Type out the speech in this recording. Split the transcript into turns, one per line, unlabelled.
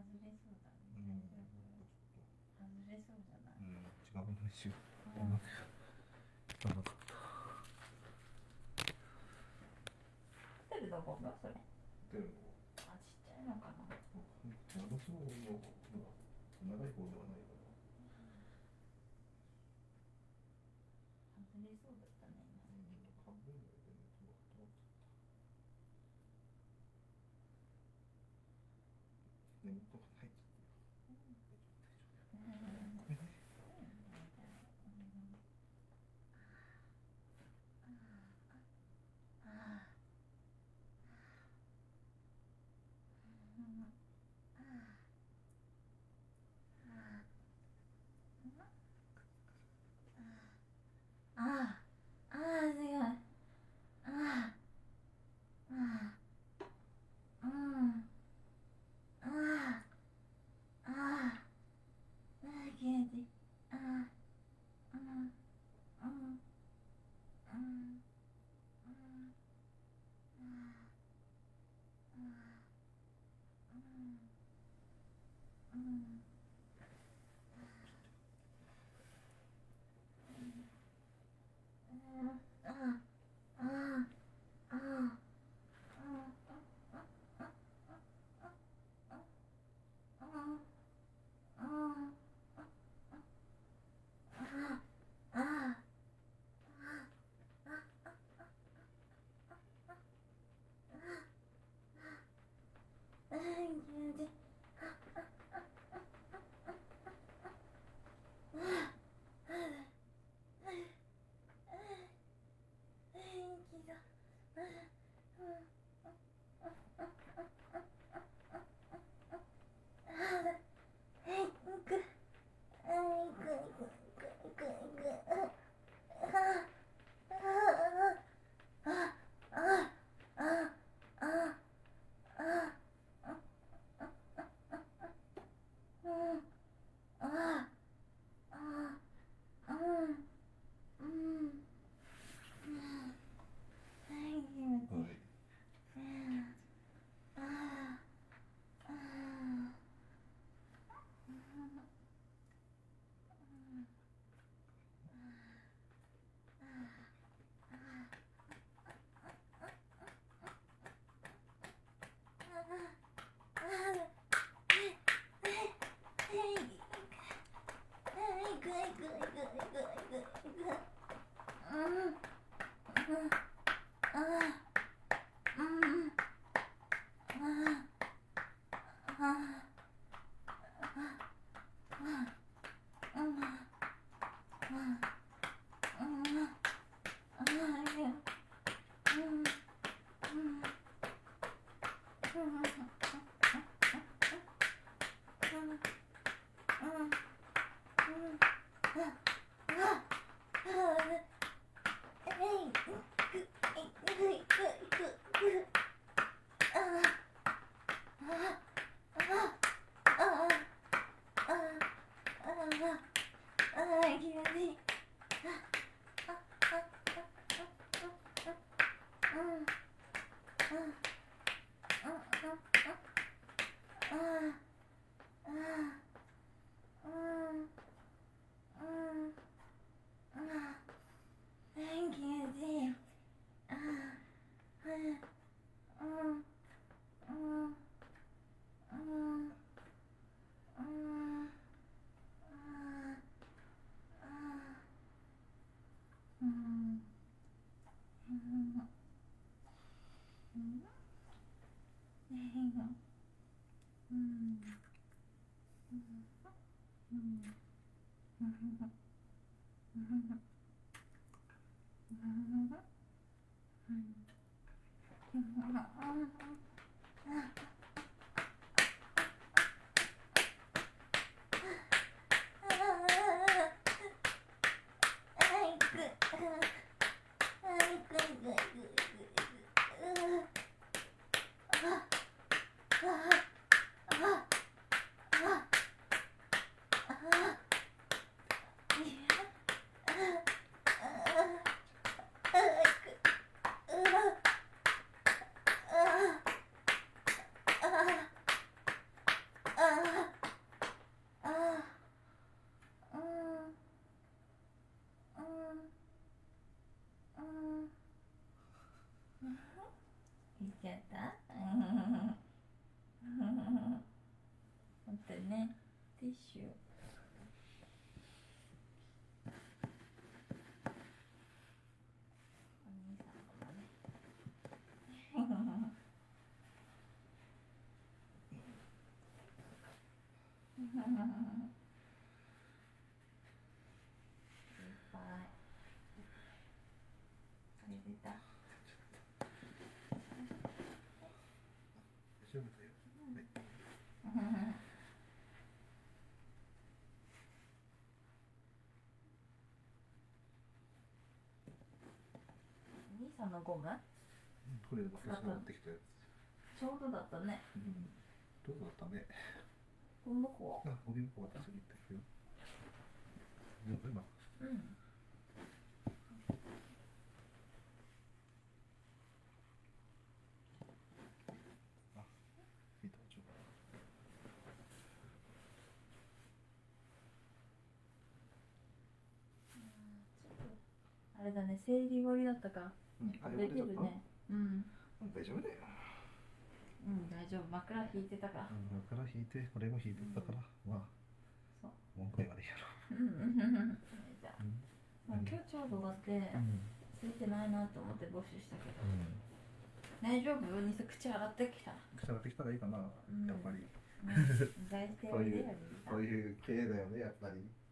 れそうだね。
うん、
外れそうじゃない。
うん、違う練習。
うん。
なかった。
ホテルのゴムそれ。
でも、
あ、ちっちゃいのかな。
私も長い方ではないから。
外れそうだったね、今。
半分ぐらいでね、止まっちゃった。根元がない。
ああ、すごい。ああ、うん。ああ、ああ、気持ちいい。ああ、うん、うん、うん、うん。 ぱいそれ出た。
大丈夫だよ。
兄さんのゴム
これ私が持ってきたやつ。
ちょうどだったね。
どうだったね。
ゴム箱。
あ、ゴミ箱私に行ってくよ。今。
うん。
あ、見たちょっと。
あれだね、生理終わりだったからできるね。うん。
大丈夫だよ。
うん、大丈夫。枕引いてたから。
枕引いて、これも引いてたから、まあ、
そう。
文句言われへんやろ。
じゃあ、今日ちょうど終わって、ついてないなと思って募集したけど。大丈夫？にさ、口洗ってきた。
口洗ってきたらいいかな、やっぱり。
大体
そういう系だよね、やっぱり。